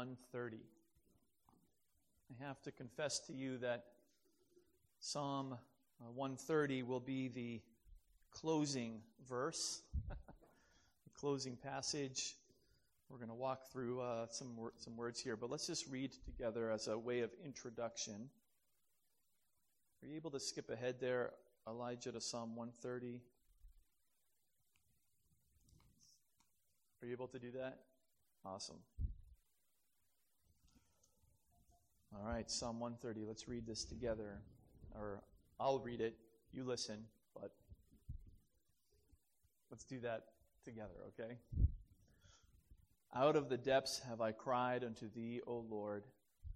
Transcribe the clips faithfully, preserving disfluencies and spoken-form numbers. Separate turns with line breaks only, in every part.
one thirty. I have to confess to you that Psalm uh, one thirty will be the closing verse, the closing passage. We're going to walk through uh, some wor- some words here, but let's just read together as a way of introduction. Are you able to skip ahead there, Elijah, to Psalm one thirty? Are you able to do that? Awesome. All right, Psalm one thirty. Let's read this together. Or I'll read it, you listen, but let's do that together, okay? Out of the depths have I cried unto thee, O Lord.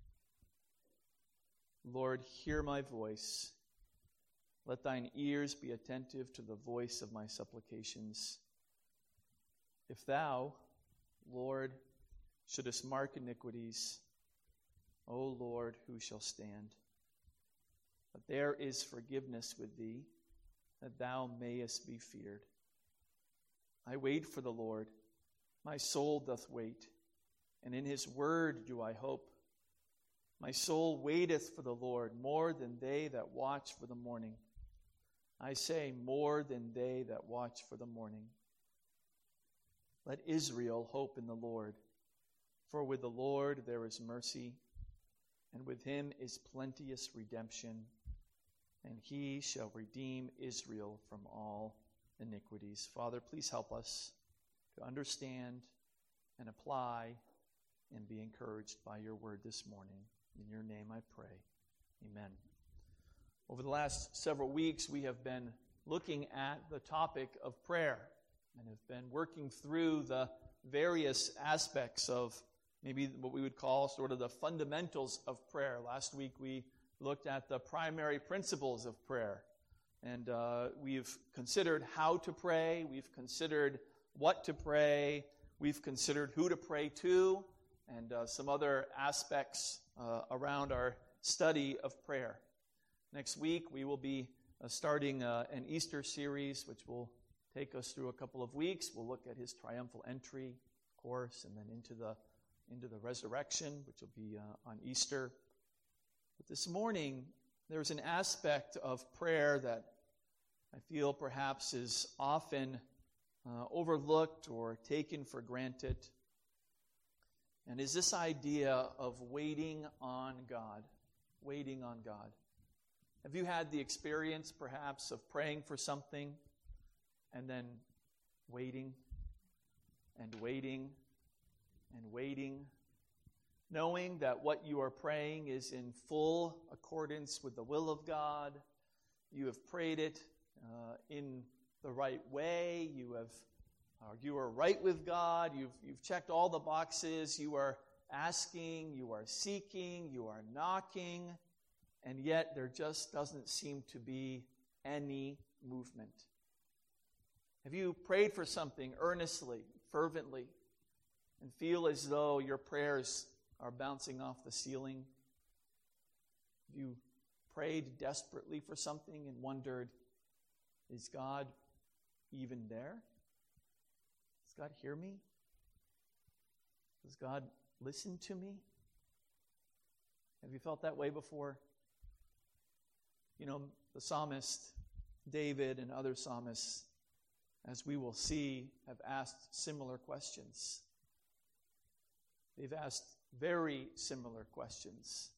Lord, hear my voice. Let thine ears be attentive to the voice of my supplications. If thou, Lord, shouldest mark iniquities, O Lord, who shall stand? But there is forgiveness with thee, that thou mayest be feared. I wait for the Lord. My soul doth wait, and in his word do I hope. My soul waiteth for the Lord more than they that watch for the morning. I say, more than they that watch for the morning. Let Israel hope in the Lord, for with the Lord there is mercy, and with him is plenteous redemption, and he shall redeem Israel from all iniquities. Father, please help us to understand and apply and be encouraged by your word this morning. In your name I pray. Amen. Over the last several weeks, we have been looking at the topic of prayer and have been working through the various aspects of maybe what we would call sort of the fundamentals of prayer. Last week we looked at the primary principles of prayer. And uh, we've considered how to pray. We've considered what to pray. We've considered who to pray to, and uh, some other aspects uh, around our study of prayer. Next week we will be uh, starting uh, an Easter series, which will take us through a couple of weeks. We'll look at his triumphal entry, of course, and then into the into the resurrection, which will be uh, on Easter. But this morning, there's an aspect of prayer that I feel perhaps is often uh, overlooked or taken for granted, and is this idea of waiting on God. Waiting on God. Have you had the experience, perhaps, of praying for something and then waiting and waiting and waiting, knowing that what you are praying is in full accordance with the will of God? You have prayed it uh, in the right way. You have, uh, you are right with God. You've you've checked all the boxes. You are asking. You are seeking. You are knocking, and yet there just doesn't seem to be any movement. Have you prayed for something earnestly, fervently, and feel as though your prayers are bouncing off the ceiling? Have you prayed desperately for something and wondered, is God even there? Does God hear me? Does God listen to me? Have you felt that way before? You know, the psalmist David and other psalmists, as we will see, have asked similar questions. They've asked very similar questions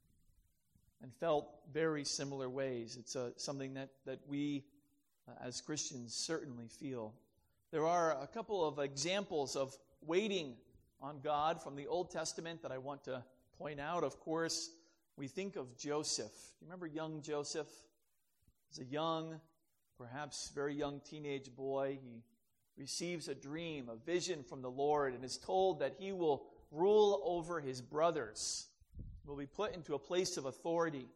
and felt very similar ways. It's a, something that, that we uh, as Christians certainly feel. There are a couple of examples of waiting on God from the Old Testament that I want to point out. Of course, we think of Joseph. Do you remember young Joseph? As a young, perhaps very young teenage boy, he receives a dream, a vision from the Lord, and is told that he will rule over his brothers, will be put into a place of authority. You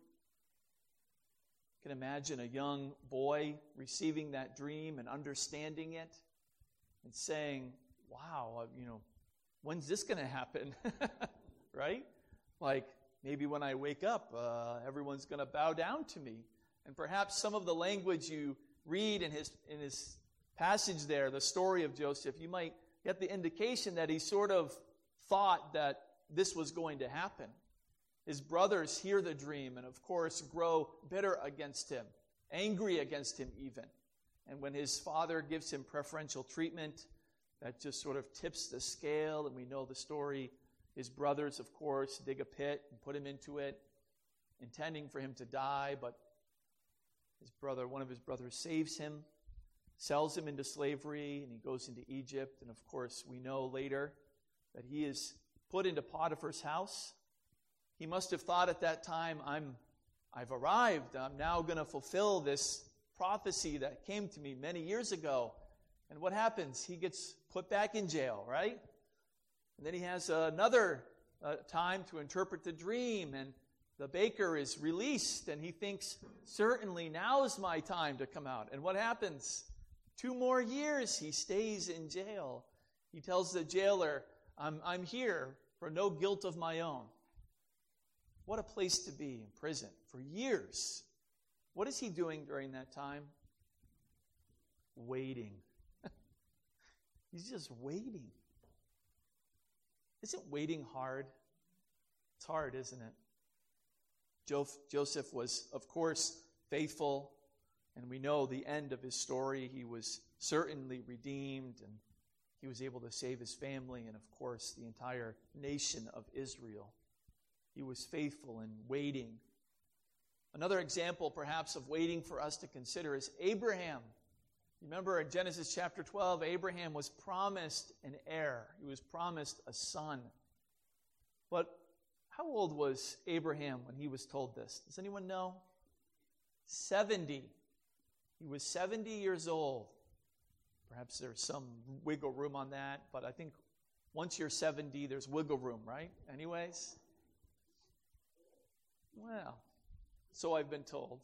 can imagine a young boy receiving that dream and understanding it and saying, wow, you know, when's this going to happen? Right? Like, maybe when I wake up, uh, everyone's going to bow down to me. And perhaps some of the language you read in his in his passage there, the story of Joseph, you might get the indication that he sort of thought that this was going to happen. His brothers hear the dream and, of course, grow bitter against him, angry against him even. And when his father gives him preferential treatment, that just sort of tips the scale, and we know the story. His brothers, of course, dig a pit and put him into it, intending for him to die, but his brother, one of his brothers saves him, sells him into slavery, and he goes into Egypt. And of course, we know later that he is put into Potiphar's house. He must have thought at that time, I'm, I've arrived. I'm now going to fulfill this prophecy that came to me many years ago. And what happens? He gets put back in jail, right? And then he has another uh, time to interpret the dream, and the baker is released, and he thinks, certainly now's my time to come out. And what happens? Two more years he stays in jail. He tells the jailer, I'm, I'm here for no guilt of my own. What a place to be in prison for years. What is he doing during that time? Waiting. He's just waiting. Isn't waiting hard? It's hard, isn't it? Jo- Joseph was, of course, faithful, and we know the end of his story. He was certainly redeemed, and he was able to save his family and, of course, the entire nation of Israel. He was faithful in waiting. Another example, perhaps, of waiting for us to consider is Abraham. Remember in Genesis chapter twelve, Abraham was promised an heir. He was promised a son. But how old was Abraham when he was told this? Does anyone know? seventy. He was seventy years old. Perhaps there's some wiggle room on that, but I think once you're seventy, there's wiggle room, right? Anyways? Well, so I've been told.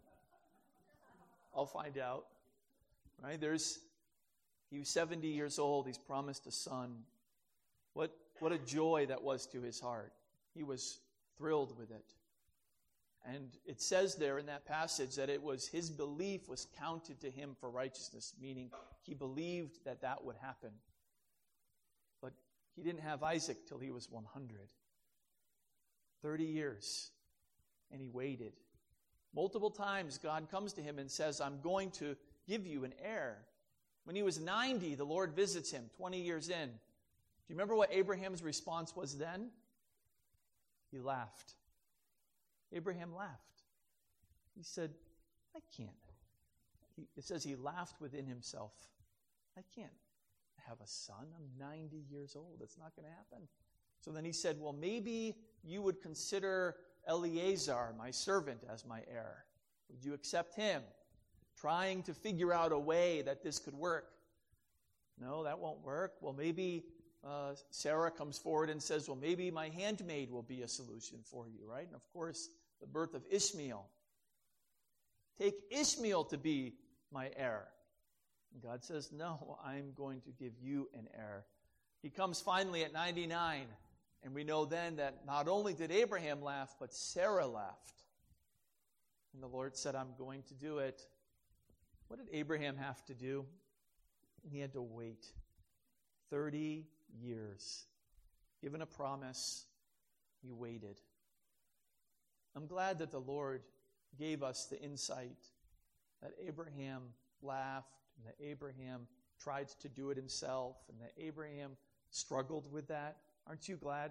I'll find out. Right? There's, he was seventy years old. He's promised a son. What, what a joy that was to his heart. He was thrilled with it. And it says there in that passage that it was his belief was counted to him for righteousness, meaning he believed that that would happen. But he didn't have Isaac till he was one hundred. thirty years. And he waited. Multiple times God comes to him and says, I'm going to give you an heir. When he was ninety, the Lord visits him, twenty years in. Do you remember what Abraham's response was then? He laughed. Abraham laughed. He said, I can't. He, it says he laughed within himself. I can't have a son. I'm ninety years old. It's not going to happen. So then he said, well, maybe you would consider Eliezer, my servant, as my heir. Would you accept him? Trying to figure out a way that this could work. No, that won't work. Well, maybe uh, Sarah comes forward and says, well, maybe my handmaid will be a solution for you, right? And of course, the birth of Ishmael. Take Ishmael to be my heir. And God says, no, I'm going to give you an heir. He comes finally at ninety-nine, and we know then that not only did Abraham laugh, but Sarah laughed. And the Lord said, I'm going to do it. What did Abraham have to do? He had to wait thirty years. Given a promise, he waited. I'm glad that the Lord gave us the insight that Abraham laughed, and that Abraham tried to do it himself, and that Abraham struggled with that. Aren't you glad?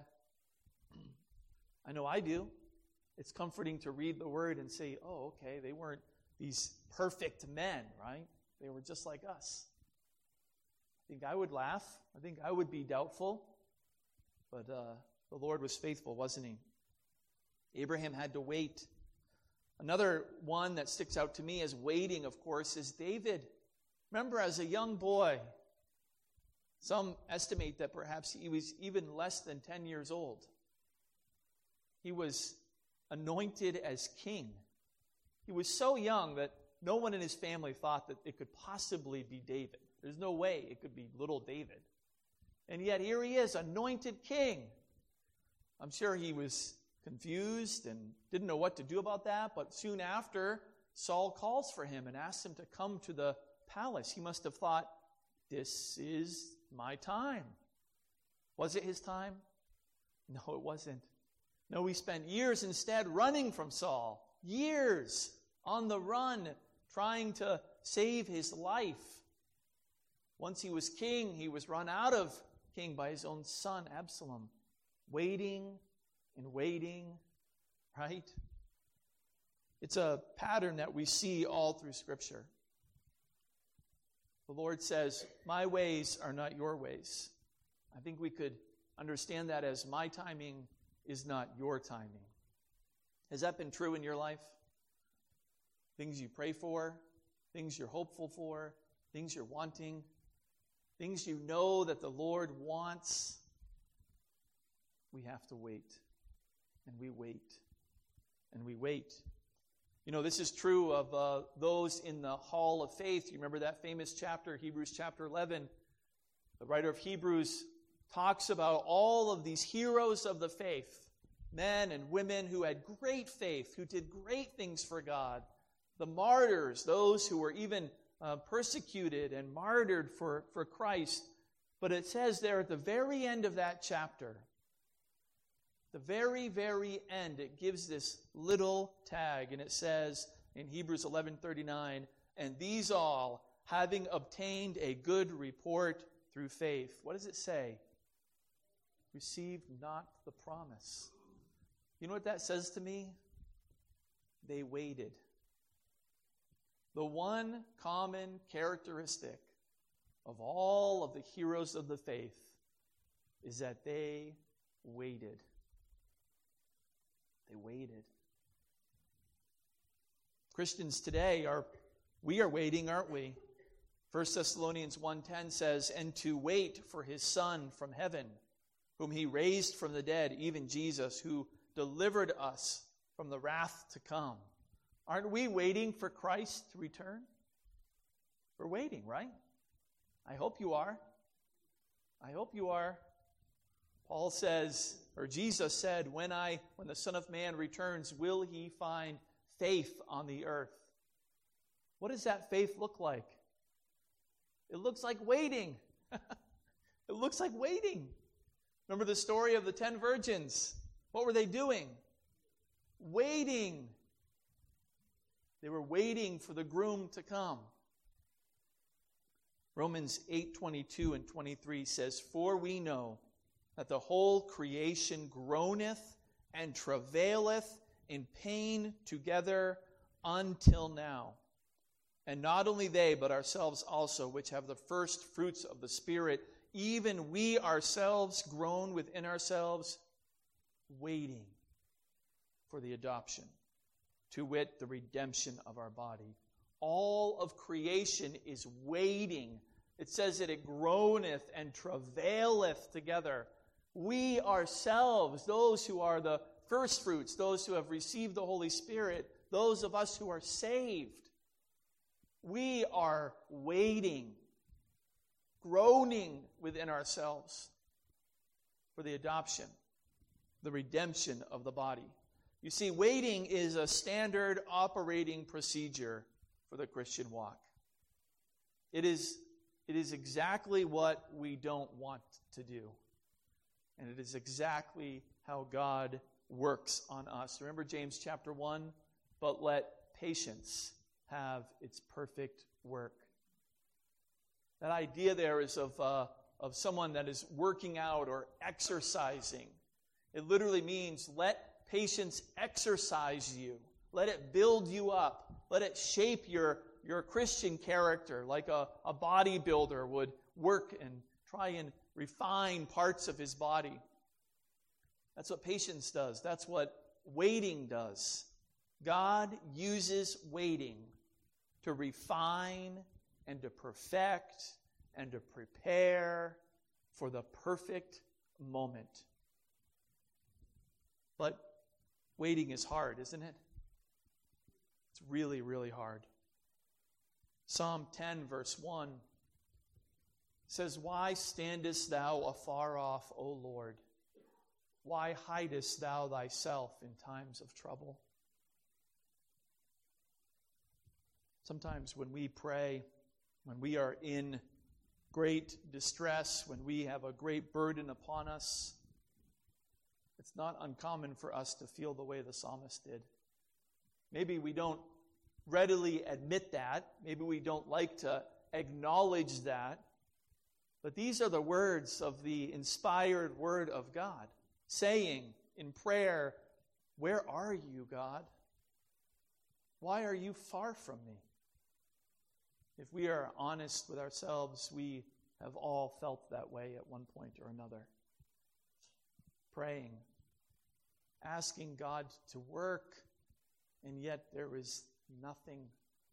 I know I do. It's comforting to read the word and say, oh, okay, they weren't these perfect men, right? They were just like us. I think I would laugh. I think I would be doubtful. But uh, the Lord was faithful, wasn't he? Abraham had to wait. Another one that sticks out to me as waiting, of course, is David. Remember, as a young boy, some estimate that perhaps he was even less than ten years old. He was anointed as king. He was so young that no one in his family thought that it could possibly be David. There's no way it could be little David. And yet here he is, anointed king. I'm sure he was confused and didn't know what to do about that, but soon after, Saul calls for him and asks him to come to the palace. He must have thought, this is my time. Was it his time? No, it wasn't. No, he spent years instead running from Saul. Years on the run, trying to save his life. Once he was king, he was run out of king by his own son, Absalom. Waiting and waiting, right? It's a pattern that we see all through Scripture. The Lord says, my ways are not your ways. I think we could understand that as my timing is not your timing. Has that been true in your life? Things you pray for, things you're hopeful for, things you're wanting, things you know that the Lord wants. We have to wait, and we wait, and we wait. You know, this is true of uh, those in the hall of faith. You remember that famous chapter, Hebrews chapter eleven. The writer of Hebrews talks about all of these heroes of the faith, men and women who had great faith, who did great things for God. The martyrs, those who were even uh, persecuted and martyred for, for Christ. But it says there at the very end of that chapter, the very, very end, it gives this little tag, and it says in Hebrews eleven thirty-nine, and these all, having obtained a good report through faith. What does it say? Received not the promise. You know what that says to me? They waited. The one common characteristic of all of the heroes of the faith is that they waited. They waited. Christians today are, we are waiting, aren't we? First Thessalonians one ten says, and to wait for his Son from heaven, whom he raised from the dead, even Jesus, who delivered us from the wrath to come. Aren't we waiting for Christ to return? We're waiting, right? I hope you are. I hope you are. Paul says, or Jesus said, when I, when the Son of Man returns, will he find faith on the earth? What does that faith look like? It looks like waiting. It looks like waiting. Remember the story of the ten virgins? What were they doing? Waiting. They were waiting for the groom to come. Romans eight twenty-two and twenty-three says, for we know that the whole creation groaneth and travaileth in pain together until now. And not only they, but ourselves also, which have the first fruits of the Spirit, even we ourselves groan within ourselves, waiting for the adoption, to wit, the redemption of our body. All of creation is waiting. It says that it groaneth and travaileth together. We ourselves, those who are the first fruits, those who have received the Holy Spirit, those of us who are saved, we are waiting, groaning within ourselves for the adoption, the redemption of the body. You see, waiting is a standard operating procedure for the Christian walk. It is, it is exactly what we don't want to do. And it is exactly how God works on us. Remember James chapter one? But let patience have its perfect work. That idea there is of, uh, of someone that is working out or exercising. It literally means let patience exercise you. Let it build you up. Let it shape your, your Christian character like a, a bodybuilder would work and try and refine parts of his body. That's what patience does. That's what waiting does. God uses waiting to refine and to perfect and to prepare for the perfect moment. But waiting is hard, isn't it? It's really, really hard. Psalm ten, verse one says, why standest thou afar off, O Lord? Why hidest thou thyself in times of trouble? Sometimes when we pray, when we are in great distress, when we have a great burden upon us, It's not uncommon for us to feel the way the psalmist did. Maybe we don't readily admit that. Maybe we don't like to acknowledge that. But these are the words of the inspired Word of God, saying in prayer, "Where are you, God? Why are you far from me?" If we are honest with ourselves, we have all felt that way at one point or another. Praying, asking God to work, and yet there is nothing.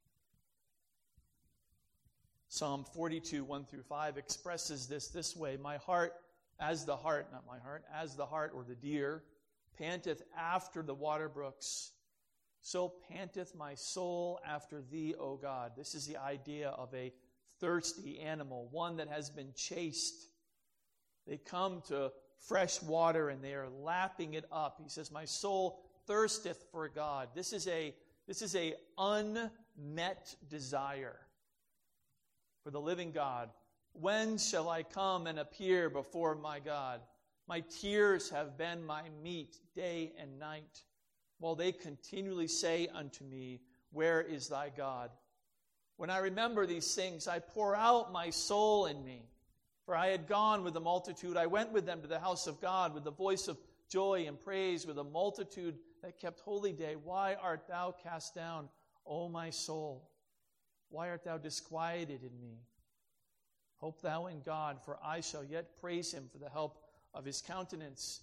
Psalm forty-two, one through five expresses this this way: "My heart, as the hart, not my heart, as the hart or the deer, panteth after the water brooks, so panteth my soul after thee, O God." This is the idea of a thirsty animal, one that has been chased. They come to fresh water and they are lapping it up. He says, "My soul thirsteth for God." This is a this is a unmet desire for the living God. "When shall I come and appear before my God? My tears have been my meat day and night, while they continually say unto me, Where is thy God? When I remember these things, I pour out my soul in me. For I had gone with the multitude. I went with them to the house of God with the voice of joy and praise, with a multitude that kept holy day. Why art thou cast down, O my soul? Why art thou disquieted in me? Hope thou in God, for I shall yet praise him for the help of his countenance."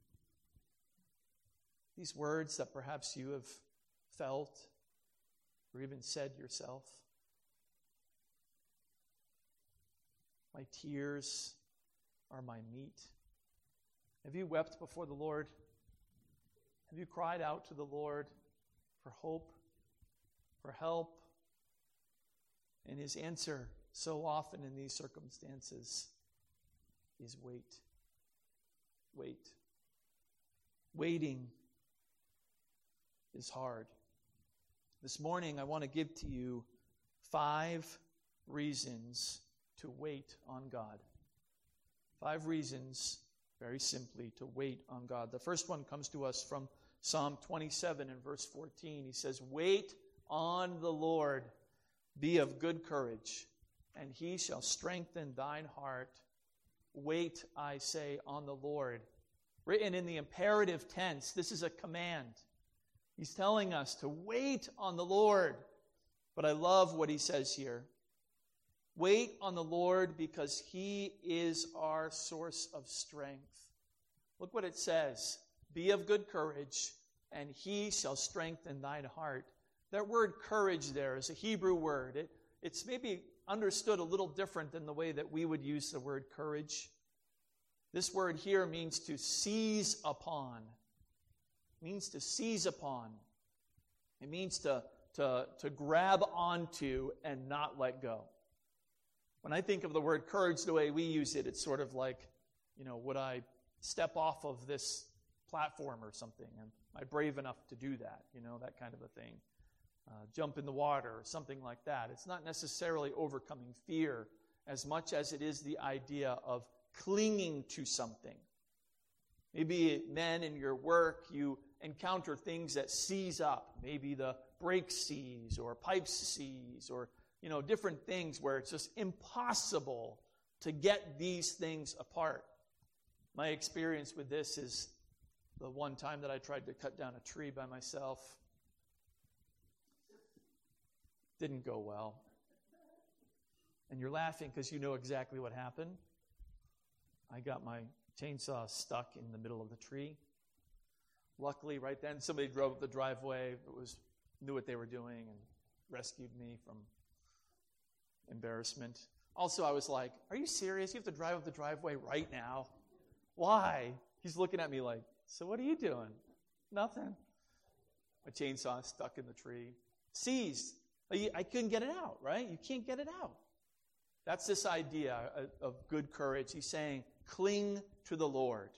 These words that perhaps you have felt or even said yourself. My tears are my meat. Have you wept before the Lord? Have you cried out to the Lord for hope, for help? And his answer so often in these circumstances is wait. Wait. Waiting is hard. This morning I want to give to you five reasons to wait on God. Five reasons, very simply, to wait on God. The first one comes to us from Psalm twenty-seven and verse fourteen. He says, "Wait on the Lord, be of good courage, and he shall strengthen thine heart. Wait, I say, on the Lord." Written in the imperative tense, this is a command. He's telling us to wait on the Lord. But I love what he says here. Wait on the Lord because he is our source of strength. Look what it says. Be of good courage, and he shall strengthen thine heart. That word courage there is a Hebrew word. It, it's maybe understood a little different than the way that we would use the word courage. This word here means to seize upon. It means to seize upon. It means to, to, to grab onto and not let go. When I think of the word courage the way we use it, it's sort of like, you know, would I step off of this platform or something? Am I brave enough to do that? You know, that kind of a thing. Uh, jump in the water or something like that. It's not necessarily overcoming fear as much as it is the idea of clinging to something. Maybe men in your work, you encounter things that seize up. Maybe the brake seize or pipes seize or, you know, different things where it's just impossible to get these things apart. My experience with this is the one time that I tried to cut down a tree by myself. Didn't go well. And you're laughing because you know exactly what happened. I got my chainsaw stuck in the middle of the tree. Luckily, right then, somebody drove up the driveway, it was knew what they were doing, and rescued me from embarrassment. Also, I was like, are you serious? You have to drive up the driveway right now? Why? He's looking at me like, so what are you doing? Nothing. My chainsaw stuck in the tree. Seized. I couldn't get it out, right? You can't get it out. That's this idea of good courage. He's saying, cling to the Lord.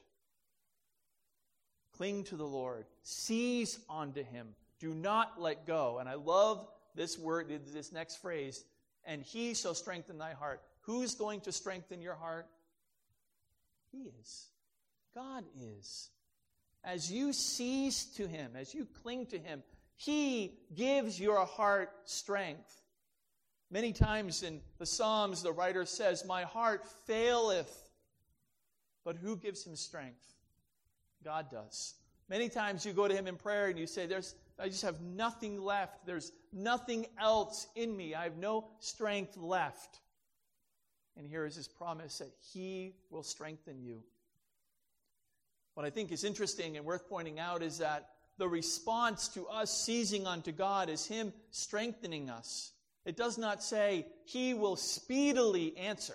Cling to the Lord. Seize onto him. Do not let go. And I love this word, this next phrase, and he shall strengthen thy heart. Who's going to strengthen your heart? He is. God is. as you seize to him, as you cling to him, he gives your heart strength. Many times in the Psalms, the writer says, my heart faileth. But who gives him strength? God does. Many times you go to him in prayer and you say, "There's, I just have nothing left. There's nothing else in me. I have no strength left." And here is his promise that he will strengthen you. What I think is interesting and worth pointing out is that the response to us seizing onto God is him strengthening us. It does not say he will speedily answer.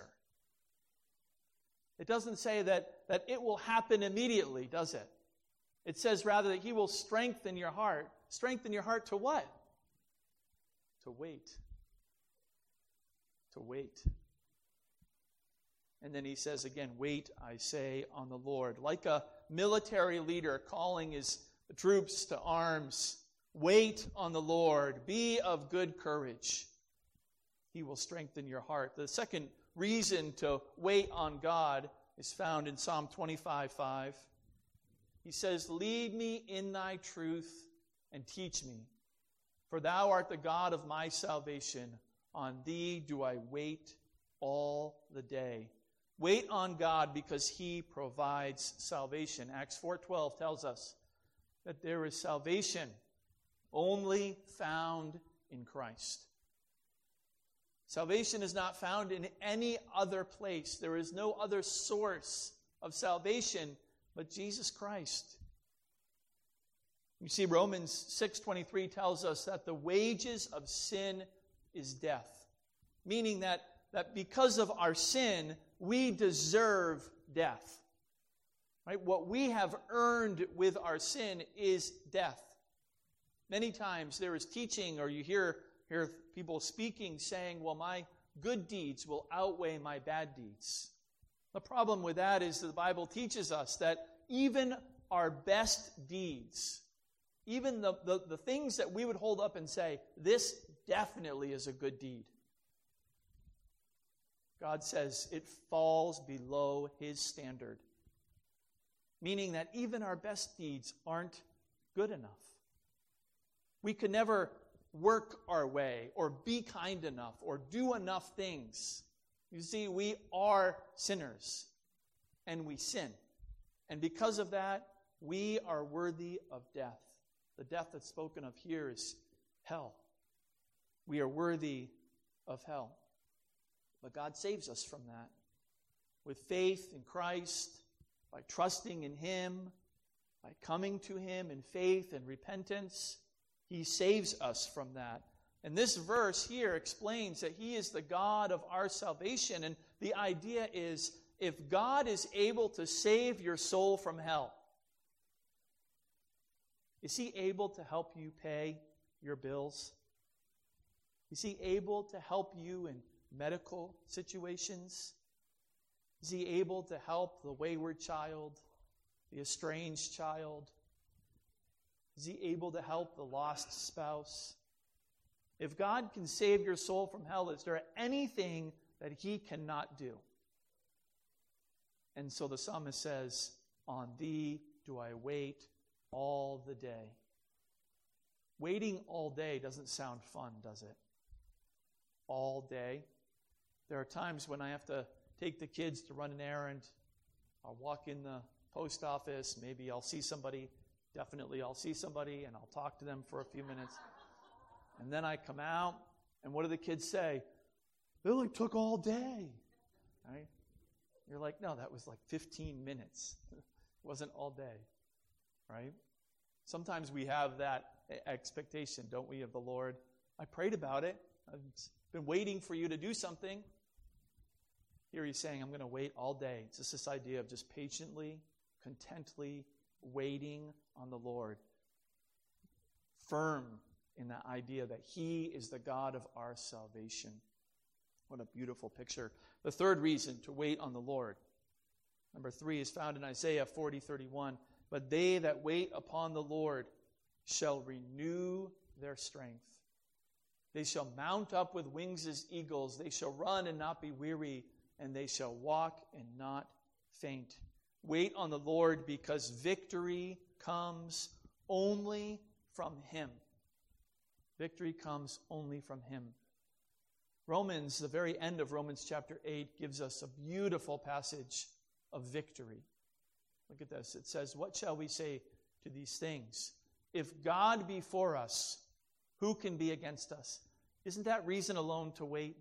It doesn't say that, that it will happen immediately, does it? It says rather that he will strengthen your heart. Strengthen your heart to what? To wait. To wait. And then he says again, wait, I say, on the Lord. Like a military leader calling his troops to arms, wait on the Lord. Be of good courage. He will strengthen your heart. The second reason to wait on God is found in Psalm twenty-five five. He says, lead me in thy truth and teach me, for thou art the God of my salvation. On thee do I wait all the day. Wait on God because he provides salvation. Acts four twelve tells us that there is salvation only found in Christ. Salvation is not found in any other place. There is no other source of salvation but Jesus Christ. You see, Romans six twenty-three tells us that the wages of sin is death, meaning that, that because of our sin, we deserve death. Right? What we have earned with our sin is death. Many times there is teaching, or you hear, hear people speaking saying, well, my good deeds will outweigh my bad deeds. The problem with that is that the Bible teaches us that even our best deeds, even the, the, the things that we would hold up and say, this definitely is a good deed, God says it falls below his standard. Meaning that even our best deeds aren't good enough. We could never work our way or be kind enough or do enough things. You see, we are sinners and we sin. And because of that, we are worthy of death. The death that's spoken of here is hell. We are worthy of hell. But God saves us from that. With faith in Christ, by trusting in him, by coming to him in faith and repentance, he saves us from that. And this verse here explains that he is the God of our salvation. And the idea is, if God is able to save your soul from hell, is he able to help you pay your bills? Is he able to help you in medical situations? Is he able to help the wayward child, the estranged child? Is he able to help the lost spouse? If God can save your soul from hell, is there anything that he cannot do? And so the psalmist says, on thee do I wait all the day. Waiting all day doesn't sound fun, does it? All day. There are times when I have to take the kids to run an errand. I'll walk in the post office. Maybe I'll see somebody. Definitely I'll see somebody and I'll talk to them for a few minutes. And then I come out, and what do the kids say? It only took all day. Right? You're like, no, that was like fifteen minutes. It wasn't all day. Right? Sometimes we have that expectation, don't we, of the Lord? I prayed about it. I've been waiting for you to do something. Here he's saying, I'm going to wait all day. It's just this idea of just patiently, contently waiting on the Lord. Firm in the idea that he is the God of our salvation. What a beautiful picture. The third reason to wait on the Lord, number three, is found in Isaiah forty thirty-one. But they that wait upon the Lord shall renew their strength. They shall mount up with wings as eagles. They shall run and not be weary, and they shall walk and not faint. Wait on the Lord, because victory comes only from him. Victory comes only from him. Romans, the very end of Romans chapter eight, gives us a beautiful passage of victory. Look at this. It says, "What shall we say to these things? If God be for us, who can be against us?" Isn't that reason alone to wait?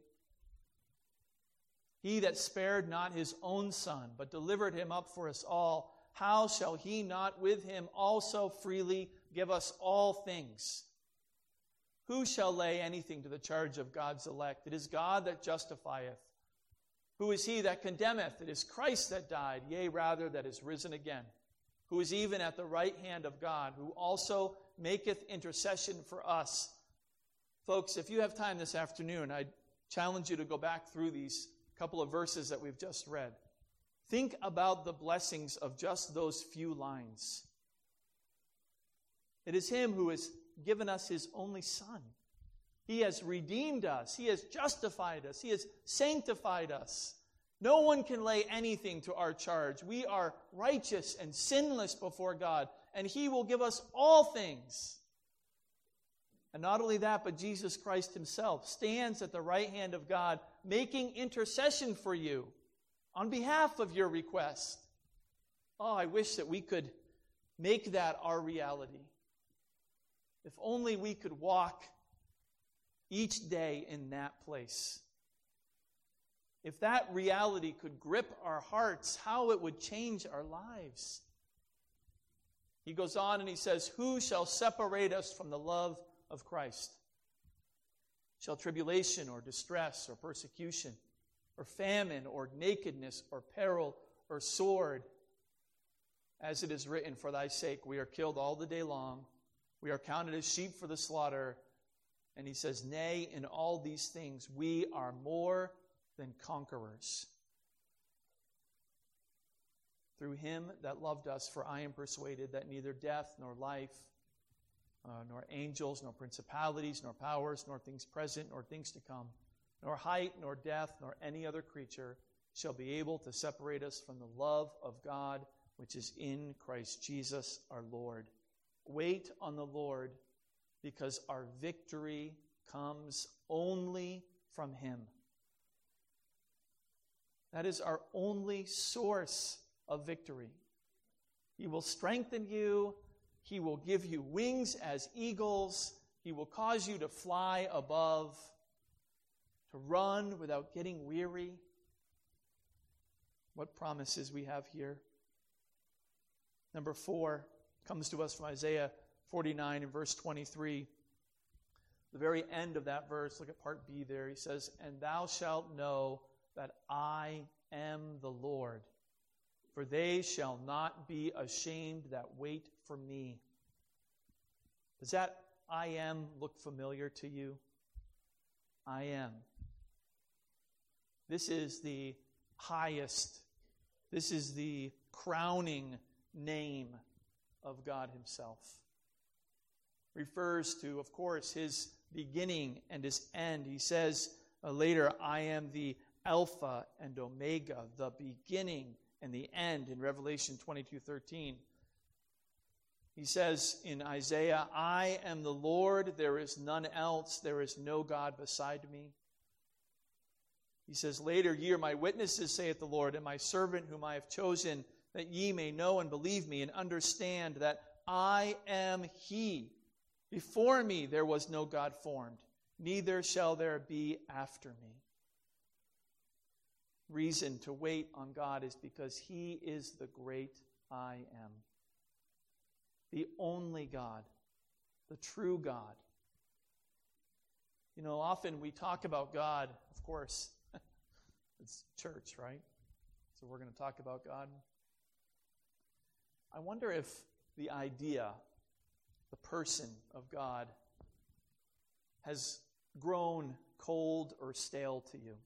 "He that spared not his own son, but delivered him up for us all, how shall he not with him also freely give us all things? Who shall lay anything to the charge of God's elect? It is God that justifieth. Who is he that condemneth? It is Christ that died, yea, rather, that is risen again, who is even at the right hand of God, who also maketh intercession for us." Folks, if you have time this afternoon, I challenge you to go back through these couple of verses that we've just read. Think about the blessings of just those few lines. It is him who has given us his only Son. He has redeemed us. He has justified us. He has sanctified us. No one can lay anything to our charge. We are righteous and sinless before God, and he will give us all things. And not only that, but Jesus Christ himself stands at the right hand of God, making intercession for you on behalf of your request. Oh, I wish that we could make that our reality. If only we could walk each day in that place. If that reality could grip our hearts, how it would change our lives. He goes on and he says, "Who shall separate us from the love of Christ? Shall tribulation or distress or persecution or famine or nakedness or peril or sword? As it is written, for thy sake we are killed all the day long. We are counted as sheep for the slaughter." And he says, "Nay, in all these things we are more than conquerors through him that loved us. For I am persuaded that neither death nor life, uh, nor angels, nor principalities, nor powers, nor things present, nor things to come, nor height, nor depth, nor any other creature shall be able to separate us from the love of God, which is in Christ Jesus our Lord." Wait on the Lord, because our victory comes only from him. That is our only source of victory. He will strengthen you. He will give you wings as eagles. He will cause you to fly above, to run without getting weary. What promises we have here. Number four comes to us from Isaiah forty-nine and verse twenty-three. The very end of that verse, look at part B there. He says, "And thou shalt know that I am the Lord, for they shall not be ashamed that wait for me." Does that "I am" look familiar to you? I am. This is the highest, this is the crowning name of God himself. Refers to, of course, his beginning and his end. He says uh, later, "I am the Alpha and Omega," the beginning and the end in Revelation twenty-two thirteen. He says in Isaiah, "I am the Lord, there is none else, there is no God beside me." He says later, "Ye are my witnesses, saith the Lord, and my servant whom I have chosen, that ye may know and believe me, and understand that I am he. Before me there was no God formed, neither shall there be after me." Reason to wait on God is because he is the great I am. The only God, the true God. You know, often we talk about God, of course, it's church, right? So we're going to talk about God. I wonder if the idea, the person of God, has grown cold or stale to you.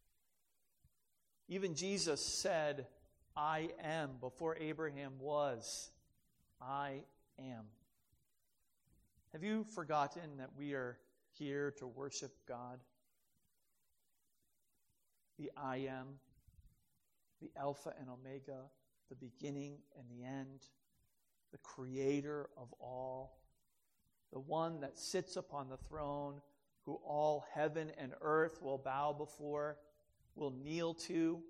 Even Jesus said, "I am," before Abraham was. I am. Have you forgotten that we are here to worship God? The I am, the Alpha and Omega, the beginning and the end. the creator of all, the one that sits upon the throne, who all heaven and earth will bow before, will kneel to.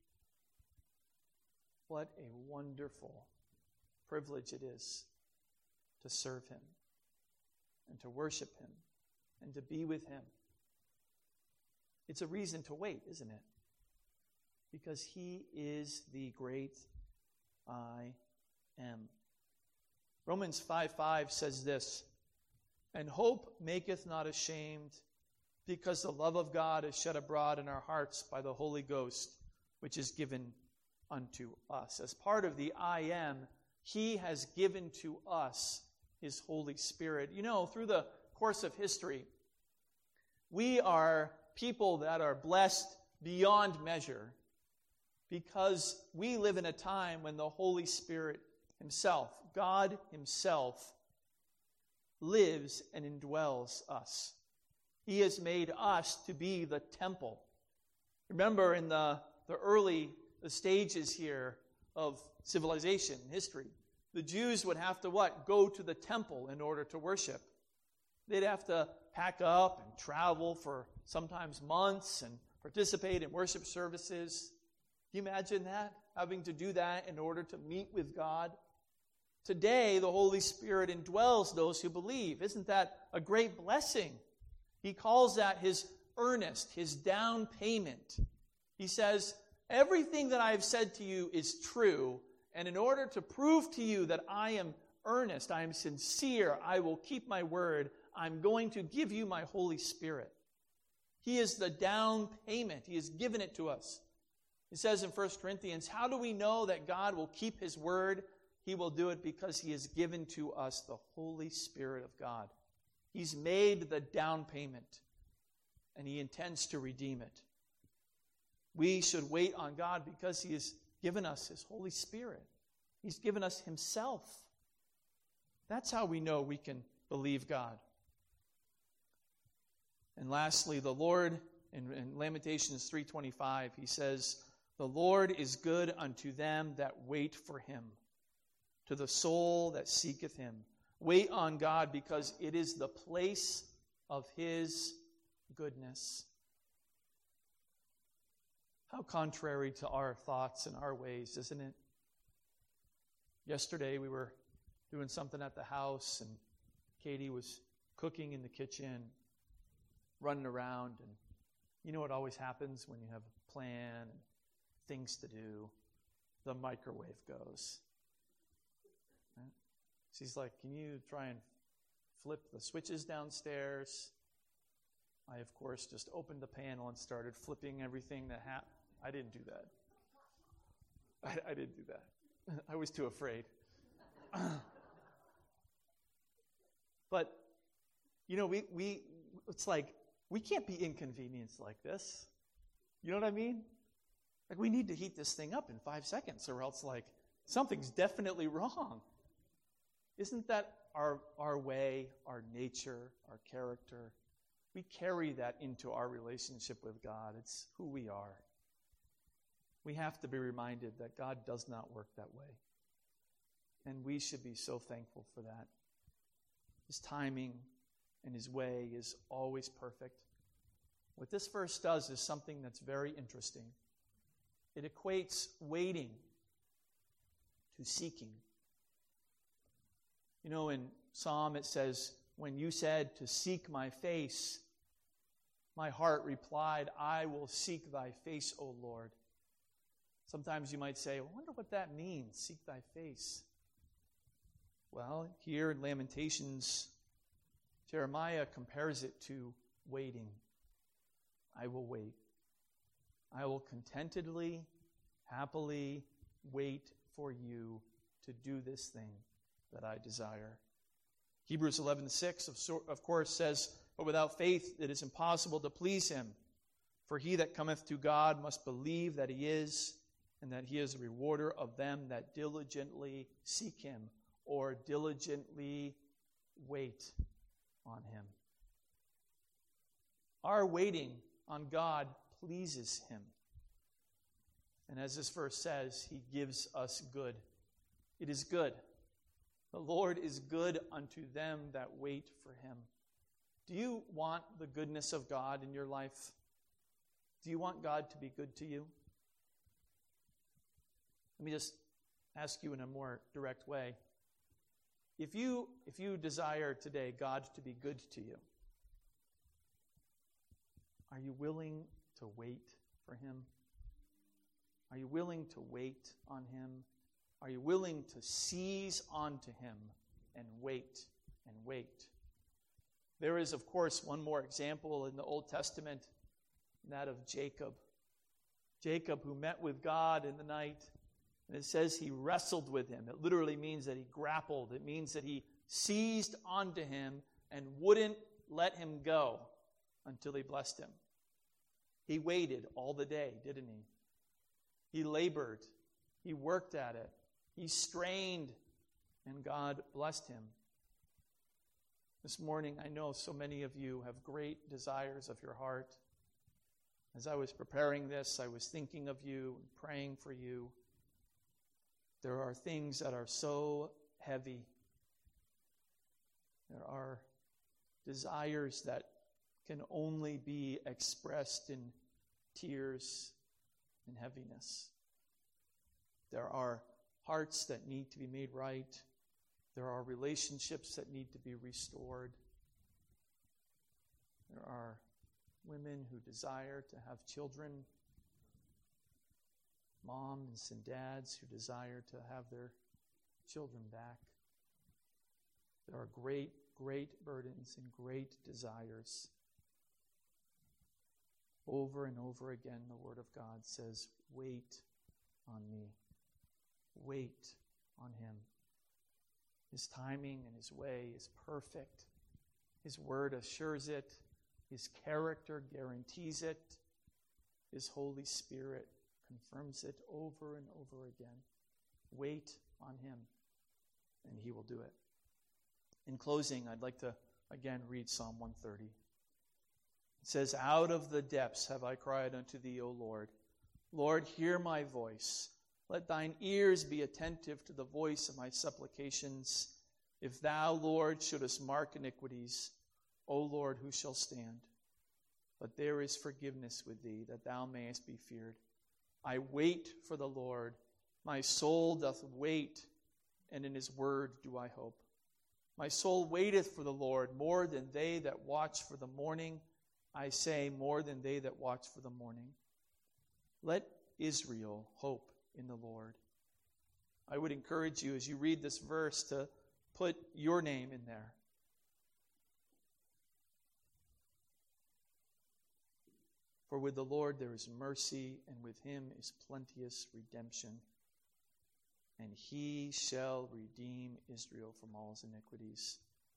What a wonderful privilege it is to serve him and to worship him and to be with him. It's a reason to wait, isn't it? Because he is the great I am. Romans five five says this, "And hope maketh not ashamed, because the love of God is shed abroad in our hearts by the Holy Ghost, which is given unto us." As part of the I am, he has given to us his Holy Spirit. You know, through the course of history, we are people that are blessed beyond measure because we live in a time when the Holy Spirit himself, God himself, lives and indwells us. He has made us to be the temple. Remember in the, the early the stages here of civilization, history, the Jews would have to what? Go to the temple in order to worship. They'd have to pack up and travel for sometimes months and participate in worship services. Can you imagine that? Having to do that in order to meet with God. Today, the Holy Spirit indwells those who believe. Isn't that a great blessing? He calls that his earnest, his down payment. He says, everything that I have said to you is true, and in order to prove to you that I am earnest, I am sincere, I will keep my word, I'm going to give you my Holy Spirit. He is the down payment. He has given it to us. It says in First Corinthians, how do we know that God will keep his word? He will do it because he has given to us the Holy Spirit of God. He's made the down payment, and he intends to redeem it. We should wait on God because he has given us his Holy Spirit. He's given us himself. That's how we know we can believe God. And lastly, the Lord, in, in Lamentations three twenty-five, he says, the Lord is good unto them that wait for him, to the soul that seeketh him. Wait on God because it is the place of his goodness. How contrary to our thoughts and our ways, isn't it? Yesterday we were doing something at the house and Katie was cooking in the kitchen, running around, and you know what always happens when you have a plan and things to do? The microwave goes. Right? She's like, can you try and flip the switches downstairs? I, of course, just opened the panel and started flipping everything that happened. I didn't do that. I, I didn't do that. I was too afraid. But, you know, we, we it's like, we can't be inconvenienced like this. You know what I mean? Like, we need to heat this thing up in five seconds, or else, like, something's definitely wrong. Isn't that our, our way, our nature, our character? We carry that into our relationship with God. It's who we are. We have to be reminded that God does not work that way. And we should be so thankful for that. His timing and his way is always perfect. What this verse does is something that's very interesting. It equates waiting to seeking. You know, in Psalm it says, when you said to seek my face, my heart replied, I will seek thy face, O Lord. Sometimes you might say, I wonder what that means, seek thy face. Well, here in Lamentations, Jeremiah compares it to waiting. I will wait. I will contentedly, happily wait for you to do this thing that I desire. Hebrews eleven six, of course, says, but without faith it is impossible to please him. For he that cometh to God must believe that he is, and that he is a rewarder of them that diligently seek him, or diligently wait on him. Our waiting on God pleases him. And as this verse says, he gives us good. It is good. The Lord is good unto them that wait for him. Do you want the goodness of God in your life? Do you want God to be good to you? Let me just ask you in a more direct way. If you, if you desire today God to be good to you, are you willing to wait for him? Are you willing to wait on him? Are you willing to seize onto him and wait and wait? There is, of course, one more example in the Old Testament, that of Jacob. Jacob, who met with God in the night, and it says he wrestled with him. It literally means that he grappled. It means that he seized onto him and wouldn't let him go until he blessed him. He waited all the day, didn't he? He labored. He worked at it. He strained, and God blessed him. This morning, I know so many of you have great desires of your heart. As I was preparing this, I was thinking of you and praying for you. There are things that are so heavy. There are desires that can only be expressed in tears and heaviness. There are hearts that need to be made right. There are relationships that need to be restored. There are women who desire to have children, moms and dads who desire to have their children back. There are great, great burdens and great desires. Over and over again, the Word of God says, wait on me. Wait on him. His timing and his way is perfect. His word assures it. His character guarantees it. His Holy Spirit confirms it over and over again. Wait on him, and he will do it. In closing, I'd like to again read Psalm one thirty. It says, out of the depths have I cried unto thee, O Lord. Lord, hear my voice. Let thine ears be attentive to the voice of my supplications. If thou, Lord, shouldest mark iniquities, O Lord, who shall stand? But there is forgiveness with thee, that thou mayest be feared. I wait for the Lord. My soul doth wait, and in his word do I hope. My soul waiteth for the Lord more than they that watch for the morning. I say, more than they that watch for the morning. Let Israel hope in the Lord. I would encourage you as you read this verse to put your name in there. For with the Lord there is mercy, and with him is plenteous redemption. And he shall redeem Israel from all his iniquities.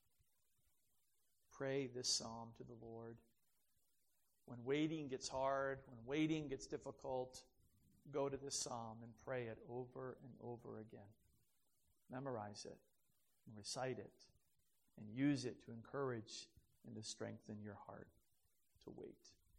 Pray this psalm to the Lord. When waiting gets hard, when waiting gets difficult, go to this psalm and pray it over and over again. Memorize it and recite it and use it to encourage and to strengthen your heart to wait.